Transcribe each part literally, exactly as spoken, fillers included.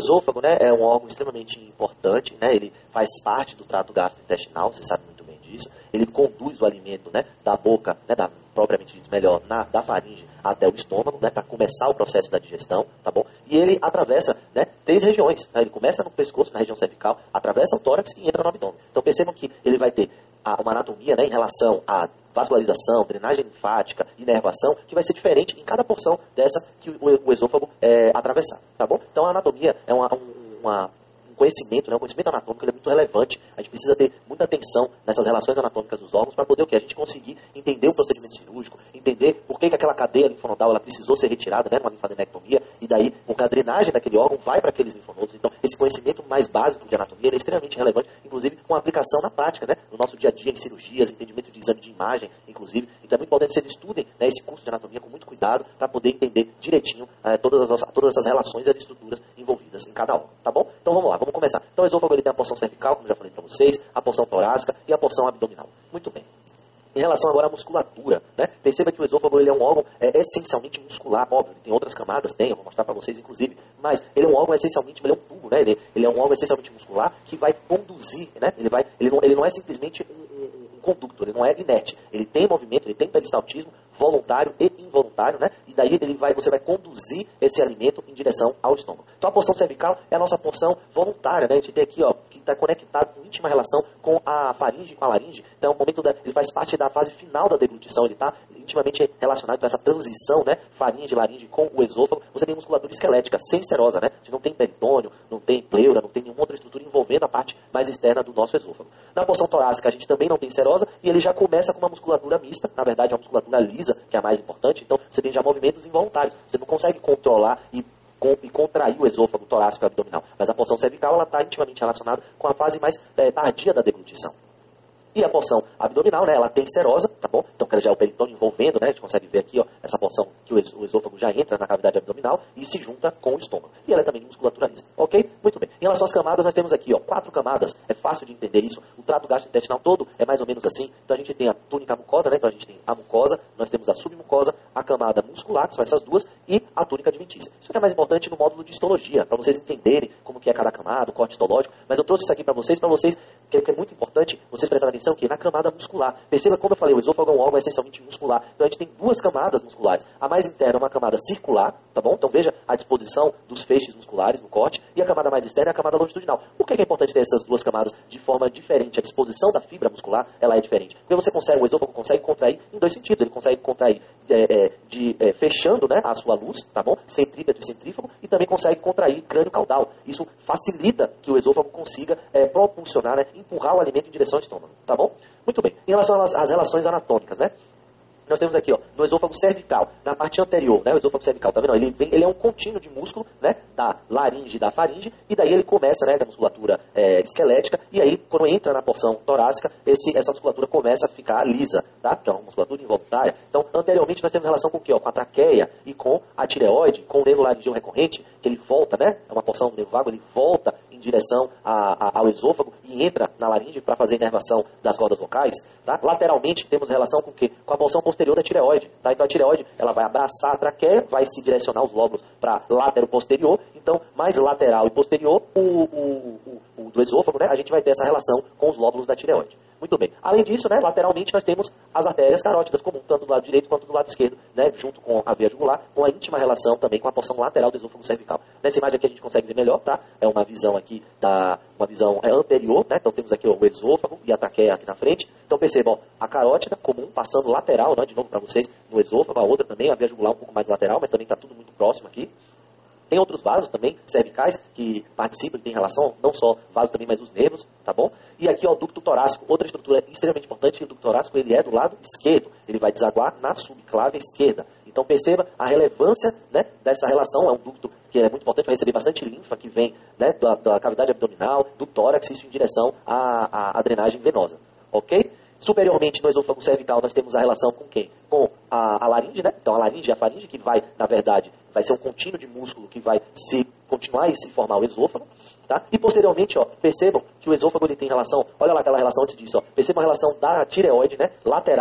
esôfago, né, é um órgão extremamente importante, né, ele faz parte do trato gastrointestinal, você sabe muito bem disso. Ele conduz o alimento, né, da boca, né, da, propriamente dito, melhor, na, da faringe até o estômago, né, para começar o processo da digestão, tá bom? E ele atravessa, né, três regiões, né, ele começa no pescoço, na região cervical, atravessa o tórax e entra no abdômen. Então percebam que ele vai ter a, uma anatomia, né, em relação à vascularização, drenagem linfática, inervação, que vai ser diferente em cada porção dessa que o, o esôfago é, atravessar, tá bom? Então a anatomia é uma, um, uma, um conhecimento, né, um conhecimento anatômico, ele é muito relevante. A gente precisa ter muita atenção nessas relações anatômicas dos órgãos para poder o quê? A gente conseguir entender o procedimento cirúrgico, entender por que, que aquela cadeia linfonodal ela precisou ser retirada, né, numa linfadenectomia, e daí, porque a drenagem daquele órgão vai para aqueles linfonodos. Então, esse conhecimento mais básico de anatomia ele é extremamente relevante, inclusive com aplicação na prática, né, no nosso dia a dia, em cirurgias, entendimento de exame de imagem, inclusive. Então, é muito importante que vocês estudem, né, esse curso de anatomia com muito cuidado para poder entender direitinho eh, todas, as, todas essas relações e as estruturas envolvidas em cada órgão, tá bom? Então, vamos lá, vamos começar. Então, o esôfago ele tem a porção cervical, como eu já falei para vocês, a porção torácica e a porção abdominal. Muito bem. Em relação agora à musculatura, né? Perceba que o esôfago ele é um órgão é, essencialmente muscular, óbvio, ele tem outras camadas, tem, eu vou mostrar para vocês inclusive, mas ele é um órgão essencialmente, ele é um tubo, né? Ele, ele é um órgão essencialmente muscular que vai conduzir, né? Ele, vai, ele, não, ele não é simplesmente um, um, um conducto, ele não é inerte, ele tem movimento, ele tem peristaltismo voluntário e involuntário, né? E daí ele vai, você vai conduzir esse alimento em direção ao estômago. Então a porção cervical é a nossa porção voluntária, né? A gente tem aqui, ó, que está conectado com íntima relação com a faringe e com a laringe. Então, o momento da, ele faz parte da fase final da deglutição, ele está intimamente relacionado com essa transição, né? Faringe, laringe com o esôfago. Você tem musculatura esquelética, sem serosa, né? A gente não tem peritônio, não tem pleura, não tem nenhuma outra estrutura envolvendo a parte mais externa do nosso esôfago. Na porção torácica, a gente também não tem serosa e ele já começa com uma musculatura mista, na verdade, é uma musculatura lisa, que é a mais importante. Então, você tem já movimentos involuntários. Você não consegue controlar e e contrair o esôfago torácico e abdominal. Mas a porção cervical ela está intimamente relacionada com a fase mais é, tardia da deglutição. E a porção abdominal, né, ela tem serosa, tá bom? Então, que já é o peritônio envolvendo, né? A gente consegue ver aqui, ó, essa porção que o esôfago já entra na cavidade abdominal e se junta com o estômago. E ela é também de musculatura lisa, ok? Muito bem. Em relação às camadas, nós temos aqui, ó, quatro camadas. É fácil de entender isso. O trato gastrointestinal todo é mais ou menos assim. Então, a gente tem a túnica mucosa, né? Então, a gente tem a mucosa, nós temos a submucosa, a camada muscular, que são essas duas, e a túnica adventícia. Isso que é mais importante no módulo de histologia, para vocês entenderem como que é cada camada, o corte histológico. Mas eu trouxe isso aqui para vocês, para vocês, que é muito importante vocês prestarem atenção que na camada muscular. Perceba, como eu falei, o esôfago é um órgão essencialmente muscular. Então a gente tem duas camadas musculares. A mais interna é uma camada circular, tá bom? Então veja a disposição dos feixes musculares no corte. E a camada mais externa é a camada longitudinal. Por que é importante ter essas duas camadas de forma diferente? A disposição da fibra muscular, ela é diferente. Porque você consegue, o esôfago consegue contrair em dois sentidos. Ele consegue contrair é, é, de, é, fechando, né, a sua luz, tá bom? Centrípeto e centrífugo. E também consegue contrair crânio caudal. Isso facilita que o esôfago consiga é, propulsionar, né, empurrar o alimento em direção ao estômago, tá bom? Muito bem. Em relação às, às relações anatômicas, né? Nós temos aqui, ó, no esôfago cervical, na parte anterior, né, o esôfago cervical, tá vendo? Ele, vem, ele é um contínuo de músculo, né, da laringe e da faringe, e daí ele começa, né, da musculatura é, esquelética, e aí, quando entra na porção torácica, esse, essa musculatura começa a ficar lisa, tá? Que é uma musculatura involuntária. Então, anteriormente, nós temos relação com o quê? Ó, com a traqueia e com a tireoide, com o nervo laringeu recorrente, que ele volta, né, é uma porção do nervo vago, ele volta em direção a, a, ao esôfago e entra na laringe para fazer inervação das cordas vocais, tá? Lateralmente, temos relação com o quê? Com a porção posterior da tireoide, tá? Então a tireoide, ela vai abraçar a traqueia, vai se direcionar os lóbulos para látero posterior, então mais lateral e posterior, o, o, o, o do esôfago, né? A gente vai ter essa relação com os lóbulos da tireoide. Muito bem. Além disso, né, lateralmente nós temos as artérias carótidas comuns, tanto do lado direito quanto do lado esquerdo, né, junto com a veia jugular, com a íntima relação também com a porção lateral do esôfago cervical. Nessa imagem aqui a gente consegue ver melhor, tá? É uma visão aqui, da, uma visão é, anterior, né? Então temos aqui ó, o esôfago e a traqueia aqui na frente. Então percebam, ó, a carótida comum passando lateral, né, de novo para vocês, no esôfago, a outra também, a veia jugular um pouco mais lateral, mas também está tudo muito próximo aqui. Tem outros vasos também, cervicais, que participam e têm relação, não só vasos também, mas os nervos, tá bom? E aqui, ó, o ducto torácico, outra estrutura extremamente importante, que o ducto torácico, ele é do lado esquerdo, ele vai desaguar na subclávia esquerda. Então, perceba a relevância, né, dessa relação, é um ducto que é muito importante, vai receber bastante linfa que vem, né, da, da cavidade abdominal, do tórax, isso em direção à, à, à drenagem venosa, ok? Superiormente, no esôfago cervical, nós temos a relação com quem? Com a, a laringe, né? Então, a laringe e a faringe, que vai, na verdade, vai ser um contínuo de músculo que vai se continuar e se formar o esôfago, tá? E, posteriormente, ó, percebam que o esôfago ele tem relação, olha lá aquela relação antes disso, ó, percebam a relação da tireoide, né? Lateral ao esôfago,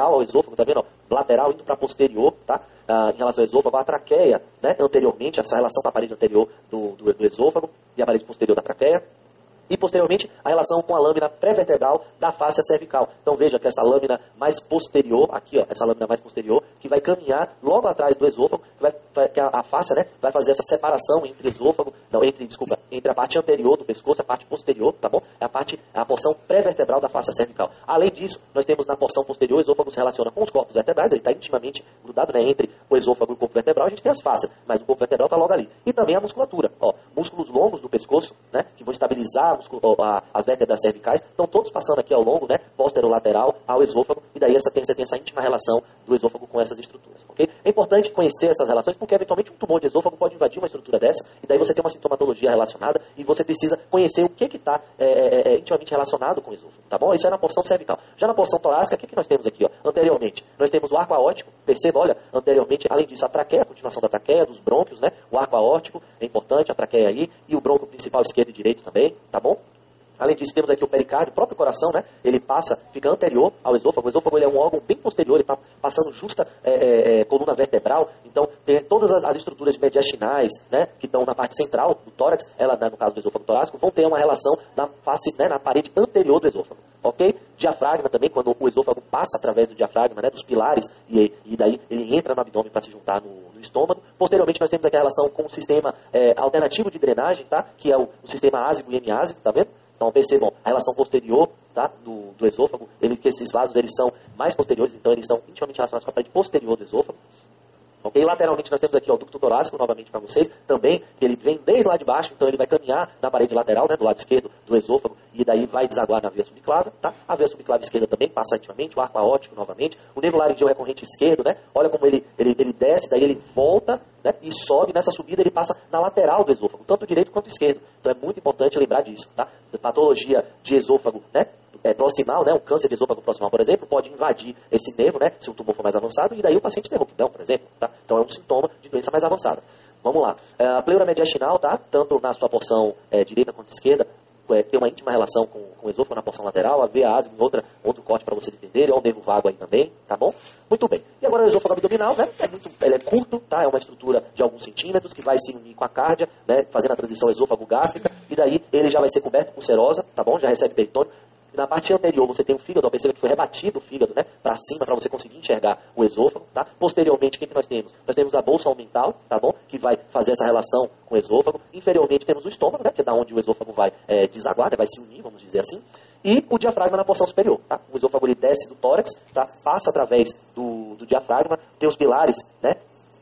esôfago, tá vendo? Ó, lateral indo para posterior, tá? Ah, em relação ao esôfago, a traqueia, né? Anteriormente, essa relação com a parede anterior do, do, do esôfago e a parede posterior da traqueia. E, posteriormente, a relação com a lâmina pré-vertebral da face cervical. Então, veja que essa lâmina mais posterior, aqui, ó, essa lâmina mais posterior, que vai caminhar logo atrás do esôfago, que, vai, vai, que a, a face, né, vai fazer essa separação entre esôfago, não, entre, desculpa, entre a parte anterior do pescoço e a parte posterior, tá bom? É a parte, é a porção pré-vertebral da face cervical. Além disso, nós temos na porção posterior, o esôfago se relaciona com os corpos vertebrais, ele está intimamente grudado, né, entre o esôfago e o corpo vertebral, a gente tem as faces, mas o corpo vertebral está logo ali. E também a musculatura, ó, músculos longos do pescoço, né, que vão estabilizar as vértebras cervicais, estão todos passando aqui ao longo, né, posterolateral ao esôfago, e daí essa tem, você tem essa íntima relação do esôfago com essas estruturas, ok? É importante conhecer essas relações, porque eventualmente um tumor de esôfago pode invadir uma estrutura dessa, e daí você tem uma sintomatologia relacionada, e você precisa conhecer o que está é, é, é, intimamente relacionado com o esôfago, tá bom? Isso é na porção cervical. Já na porção torácica, o que, que nós temos aqui, ó? Anteriormente, nós temos o arco aórtico, perceba, olha, anteriormente, além disso, a traqueia, a continuação da traqueia, dos brônquios, né, o arco aórtico, é importante, a traqueia aí, e o brônquio principal esquerdo e direito também, tá bom? Além disso, temos aqui o pericárdio, o próprio coração, né? Ele passa, fica anterior ao esôfago. O esôfago ele é um órgão bem posterior, ele está passando justa é, é, coluna vertebral. Então, tem todas as, as estruturas mediastinais, né? Que estão na parte central do tórax, ela, né, no caso do esôfago torácico, vão ter uma relação na face, né, na parede anterior do esôfago. Ok? Diafragma também, quando o esôfago passa através do diafragma, né, dos pilares, e, e daí ele entra no abdômen para se juntar no, no estômago. Posteriormente, nós temos aqui a relação com o sistema é, alternativo de drenagem, tá? Que é o, o sistema ásico e hemiásico, tá vendo? Então percebam, a relação posterior, tá, do, do esôfago, ele, que esses vasos eles são mais posteriores, então eles estão intimamente relacionados com a parede posterior do esôfago. Okay? Lateralmente nós temos aqui ó, o ducto torácico, novamente para vocês, também, que ele vem desde lá de baixo, então ele vai caminhar na parede lateral, né, do lado esquerdo do esôfago, e daí vai desaguar na veia subclava, tá? A veia subclava esquerda também passa intimamente, o arco aórtico novamente, o nervo laringeu recorrente esquerdo, né? Olha como ele, ele, ele desce, daí ele volta, né, e sobe, nessa subida ele passa na lateral do esôfago, tanto direito quanto esquerdo. Então é muito importante lembrar disso, tá? Patologia de esôfago, né? É, proximal, né, um câncer de esôfago proximal, por exemplo, pode invadir esse nervo, né, se o tumor for mais avançado, e daí o paciente tem rouquidão, por exemplo, tá? Então é um sintoma de doença mais avançada. Vamos lá. É, a pleura mediastinal, tá? Tanto na sua porção é, direita quanto esquerda, é, tem uma íntima relação com, com o esôfago na porção lateral, a veia ásica em outra, outro corte para vocês entenderem, ou o nervo vago aí também, tá bom? Muito bem. E agora o esôfago abdominal, né? É muito, ele é curto, tá? É uma estrutura de alguns centímetros que vai se unir com a cárdia, né? Fazendo a transição esôfago-gástrica, e daí ele já vai ser coberto por serosa, tá bom? Já recebe peritônio. Na parte anterior você tem o fígado, ó, perceba que foi rebatido o fígado, né, para cima, para você conseguir enxergar o esôfago, tá? Posteriormente, o que, que nós temos? Nós temos a bolsa aumental, tá bom? Que vai fazer essa relação com o esôfago. Inferiormente temos o estômago, né, que é da onde o esôfago vai é, desaguar, né, vai se unir, vamos dizer assim. E o diafragma na porção superior, tá? O esôfago ele desce do tórax, tá? Passa através do, do diafragma, tem os pilares, né?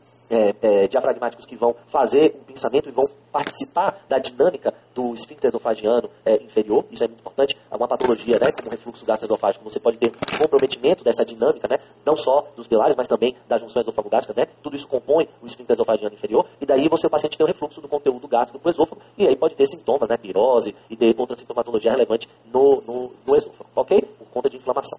É, é, diafragmáticos que vão fazer um pensamento e vão participar da dinâmica do esfíncter esofagiano é, inferior. Isso é muito importante. É uma patologia, né, como o refluxo gastroesofágico. Você pode ter um comprometimento dessa dinâmica, né, não só dos pilares, mas também das junções esofagogástricas, né? Tudo isso compõe o esfíncter esofagiano inferior. E daí você, o paciente tem o refluxo do conteúdo gástrico para o esôfago. E aí pode ter sintomas, né, pirose e ter outra sintomatologia relevante no, no, no esôfago, ok? Por conta de inflamação.